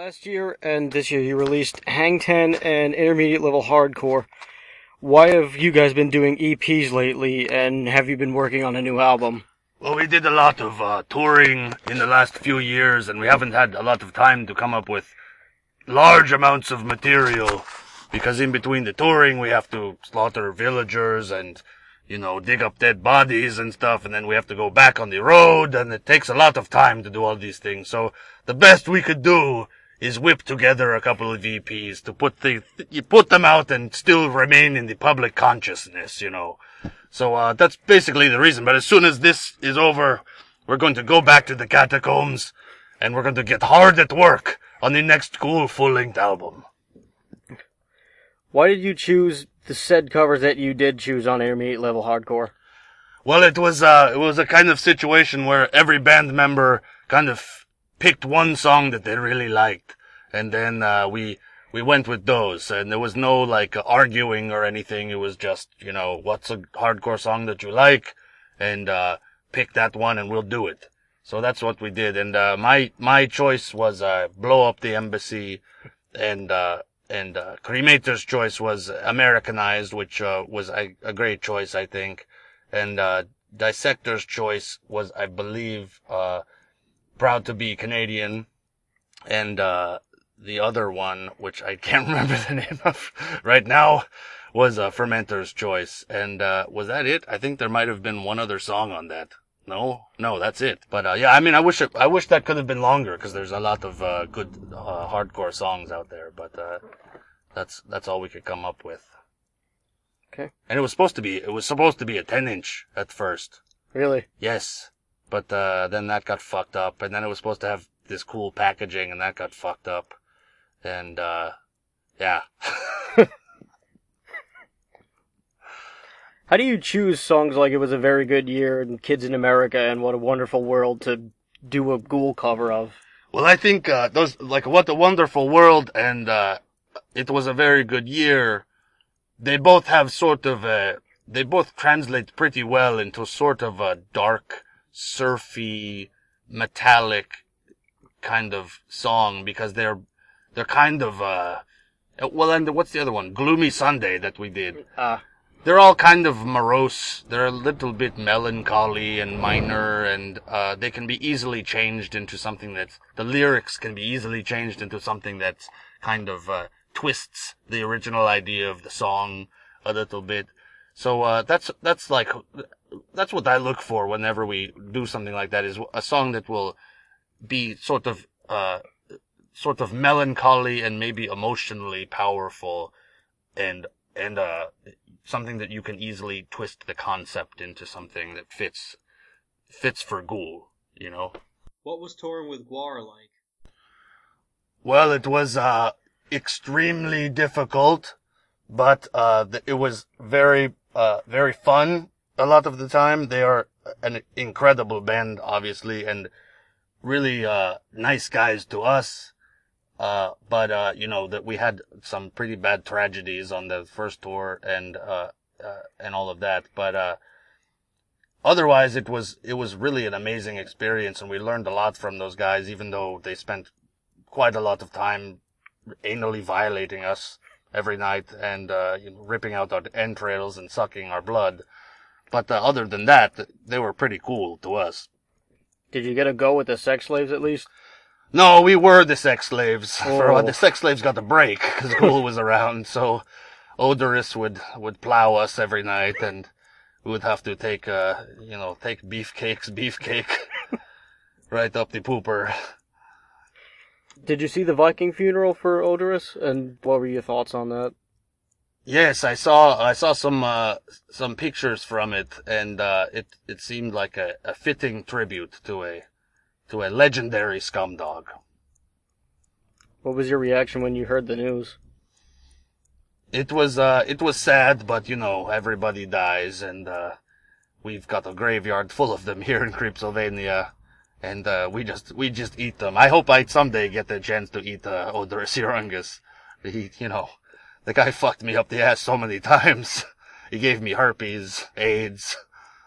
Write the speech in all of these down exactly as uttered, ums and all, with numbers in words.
Last year and this year you released Hang ten and Intermediate Level Hardcore. Why have you guys been doing E Ps lately, and have you been working on a new album? Well, we did a lot of uh, touring in the last few years, and we haven't had a lot of time to come up with large amounts of material, because in between the touring we have to slaughter villagers and, you know, dig up dead bodies and stuff, and then we have to go back on the road, and it takes a lot of time to do all these things. So the best we could do is whip together a couple of E Ps to put the, you put them out and still remain in the public consciousness, you know. So, uh, that's basically the reason. But as soon as this is over, we're going to go back to the catacombs, and we're going to get hard at work on the next cool full-length album. Why did you choose the said covers that you did choose on Intermediate Level Hardcore? Well, it was, uh, it was a kind of situation where every band member kind of picked one song that they really liked, and then uh, we we went with those, and there was no like arguing or anything. It was just, you know, what's a hardcore song that you like, and uh pick that one and we'll do it. So that's what we did, and uh my my choice was uh Blow Up the Embassy, and uh and uh Cremator's choice was Americanized, which uh was a, a great choice, I think, and uh Dissector's choice was, I believe, uh Proud to Be Canadian, and uh the other one, which I can't remember the name of right now, was uh, Fermenter's Choice. And uh was that it? I think there might have been one other song on that. No, no, that's it. But uh yeah, I mean, I wish it, I wish that could have been longer, because there's a lot of uh good uh, hardcore songs out there. But uh that's that's all we could come up with. Okay. And it was supposed to be it was supposed to be a ten inch at first. Really? Yes. But uh then that got fucked up, and then it was supposed to have this cool packaging, and that got fucked up. And uh yeah. How do you choose songs like It Was a Very Good Year and Kids in America and What a Wonderful World to do a Ghoul cover of? Well, I think uh those, like What a Wonderful World and uh It Was a Very Good Year, they both have sort of a, they both translate pretty well into sort of a dark, surfy, metallic kind of song, because they're they're kind of uh well, and what's the other one? Gloomy Sunday that we did. Ah. They're all kind of morose. They're a little bit melancholy and minor, and uh they can be easily changed into something that's, the lyrics can be easily changed into something that's kind of uh twists the original idea of the song a little bit. So uh that's that's like that's what I look for whenever we do something like that, is a song that will be sort of uh sort of melancholy and maybe emotionally powerful, and and uh something that you can easily twist the concept into something that fits fits for Ghoul, you know. What was touring with Gwar like? Well, it was uh extremely difficult, but uh it was very uh very fun a lot of the time. They are an incredible band, obviously, and really uh nice guys to us. Uh, but, uh, you know, that we had some pretty bad tragedies on the first tour, and, uh, uh, and all of that. But, uh, otherwise it was, it was really an amazing experience, and we learned a lot from those guys, even though they spent quite a lot of time anally violating us every night and, uh, you know, ripping out our entrails and sucking our blood. But, uh, other than that, they were pretty cool to us. Did you get a go with the sex slaves at least? No, we were the sex slaves. Oh. For, uh, the sex slaves got a break, because Ghoul was around, so Odorous would, would plow us every night, and we would have to take, uh, you know, take beefcakes, beefcake, right up the pooper. Did you see the Viking funeral for Odorous, and what were your thoughts on that? Yes, I saw, I saw some, uh, some pictures from it, and, uh, it, it seemed like a, a fitting tribute to a, to a legendary scumdog. What was your reaction when you heard the news? It was, uh, it was sad, but, you know, everybody dies, and, uh, we've got a graveyard full of them here in Creepsylvania, and, uh, we just, we just eat them. I hope I someday get the chance to eat, uh, Odorous Urungus. He, you know, the guy fucked me up the ass so many times. He gave me herpes, AIDS.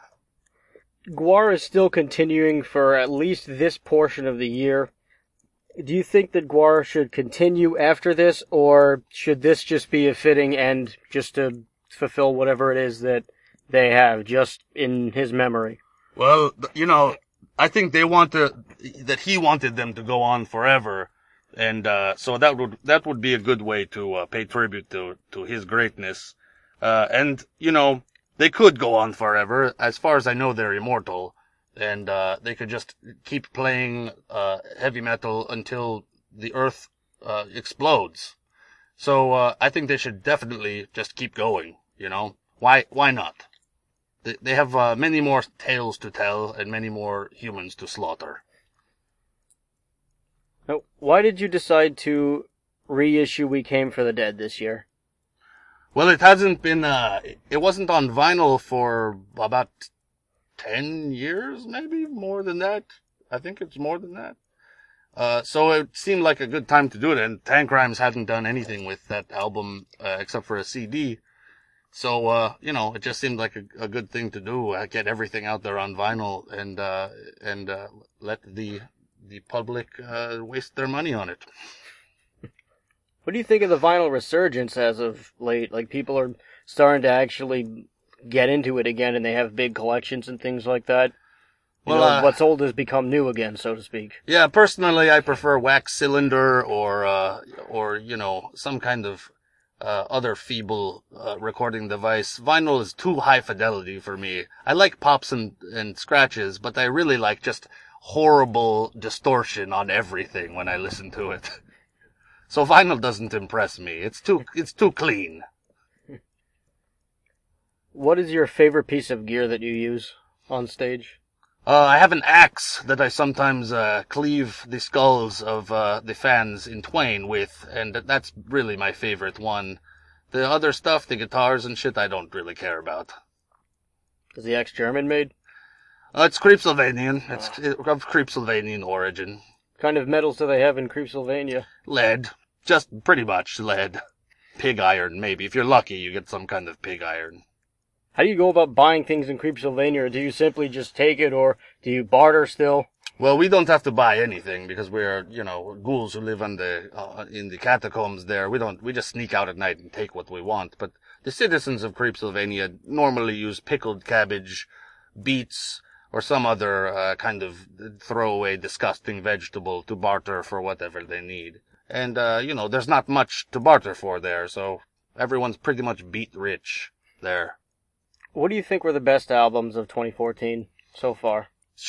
Gwar is still continuing for at least this portion of the year. Do you think that Guar should continue after this, or should this just be a fitting end just to fulfill whatever it is that they have, just in his memory? Well, you know, I think they want to, that he wanted them to go on forever. And, uh, so that would, that would be a good way to, uh, pay tribute to, to his greatness. Uh, and, you know, they could go on forever. As far as I know, they're immortal. And, uh, they could just keep playing, uh, heavy metal until the earth, uh, explodes. So, uh, I think they should definitely just keep going, you know? Why, why not? They, they have, uh, many more tales to tell and many more humans to slaughter. Now, why did you decide to reissue We Came for the Dead this year? Well, it hasn't been, uh, it wasn't on vinyl for about ten years, maybe? More than that? I think it's more than that. Uh, so it seemed like a good time to do it, and Tank Rhymes hadn't done anything with that album, uh, except for a C D. So, uh, you know, it just seemed like a, a good thing to do, uh, get everything out there on vinyl and, uh, and, uh, let the, the public, uh, waste their money on it. What do you think of the vinyl resurgence as of late? Like, people are starting to actually get into it again, and they have big collections and things like that. You Well, know, uh, what's old has become new again, so to speak. Yeah, personally, I prefer wax cylinder or, uh, or, you know, some kind of, uh, other feeble, uh, recording device. Vinyl is too high fidelity for me. I like pops and, and scratches, but I really like just horrible distortion on everything when I listen to it. So vinyl doesn't impress me. It's too, it's too clean. What is your favorite piece of gear that you use on stage? Uh, I have an axe that I sometimes, uh, cleave the skulls of, uh, the fans in twain with, and that's really my favorite one. The other stuff, the guitars and shit, I don't really care about. Is the axe German made? Uh, it's Creepsylvanian. It's of Creepsylvanian origin. What kind of metals do they have in Creepsylvania? Lead. Just pretty much lead. Pig iron, maybe. If you're lucky, you get some kind of pig iron. How do you go about buying things in Creepsylvania? Or do you simply just take it, or do you barter still? Well, we don't have to buy anything because we're, you know, ghouls who live on the, uh, in the catacombs there. We don't, we just sneak out at night and take what we want. But the citizens of Creepsylvania normally use pickled cabbage, beets, or some other, uh, kind of throwaway disgusting vegetable to barter for whatever they need. And, uh, you know, there's not much to barter for there, so everyone's pretty much beat rich there. What do you think were the best albums of twenty fourteen so far?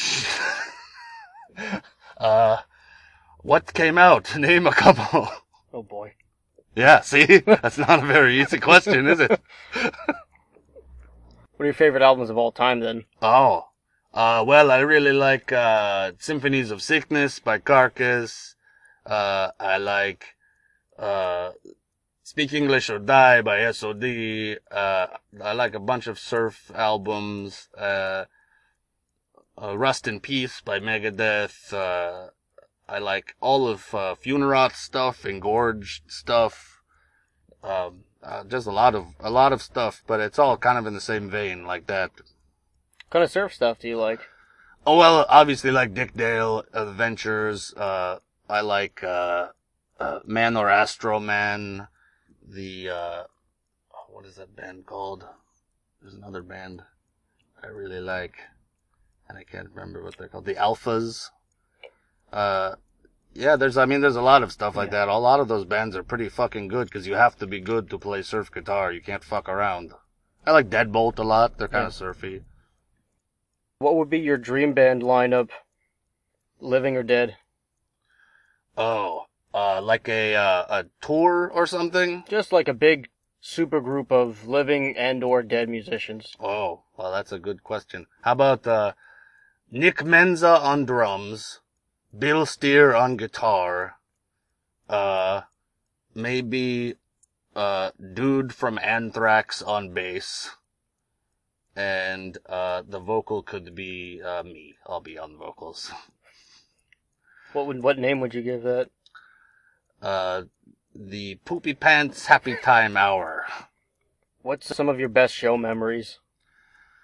uh, what came out? Name a couple. Oh boy. Yeah, see? That's not a very easy question, is it? What are your favorite albums of all time, then? Oh. Uh, well, I really like, uh, Symphonies of Sickness by Carcass. Uh, I like, uh, Speak English or Die by S O D. Uh, I like a bunch of surf albums. Uh, uh Rust in Peace by Megadeth. Uh, I like all of, uh, Funeral stuff, Engorged stuff. Um, uh, just a lot of, a lot of stuff, but it's all kind of in the same vein like that. What kind of surf stuff do you like? Oh, well, obviously like Dick Dale, Adventures. Uh, I like, uh, uh, Man or Astro Man. The, uh, what is that band called? There's another band I really like, and I can't remember what they're called. The Alphas. Uh, yeah, there's, I mean, there's a lot of stuff like Yeah. that. A lot of those bands are pretty fucking good, because you have to be good to play surf guitar. You can't fuck around. I like Deadbolt a lot. They're kind of Yeah. surfy. What would be your dream band lineup, living or dead? Oh, uh, like a, uh, a tour or something? Just like a big super group of living and or dead musicians. Oh, well, that's a good question. How about, uh, Nick Menza on drums, Bill Steer on guitar, uh, maybe, uh, Dude from Anthrax on bass, and, uh, the vocal could be, uh, me. I'll be on vocals. What would what name would you give that? Uh, the Poopy Pants Happy Time Hour. What's some of your best show memories?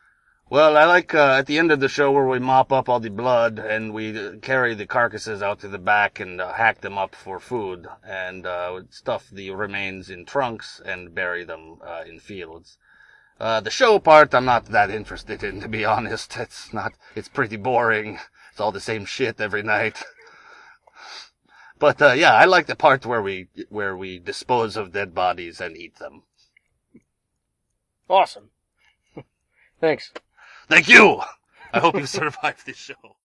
Well, I like uh, at the end of the show where we mop up all the blood and we uh, carry the carcasses out to the back and uh, hack them up for food and uh, stuff the remains in trunks and bury them uh, in fields. Uh, the show part I'm not that interested in, to be honest. It's not, it's pretty boring. It's all the same shit every night. But, uh, yeah, I like the part where we, where we dispose of dead bodies and eat them. Awesome. Thanks. Thank you! I hope you survived this show.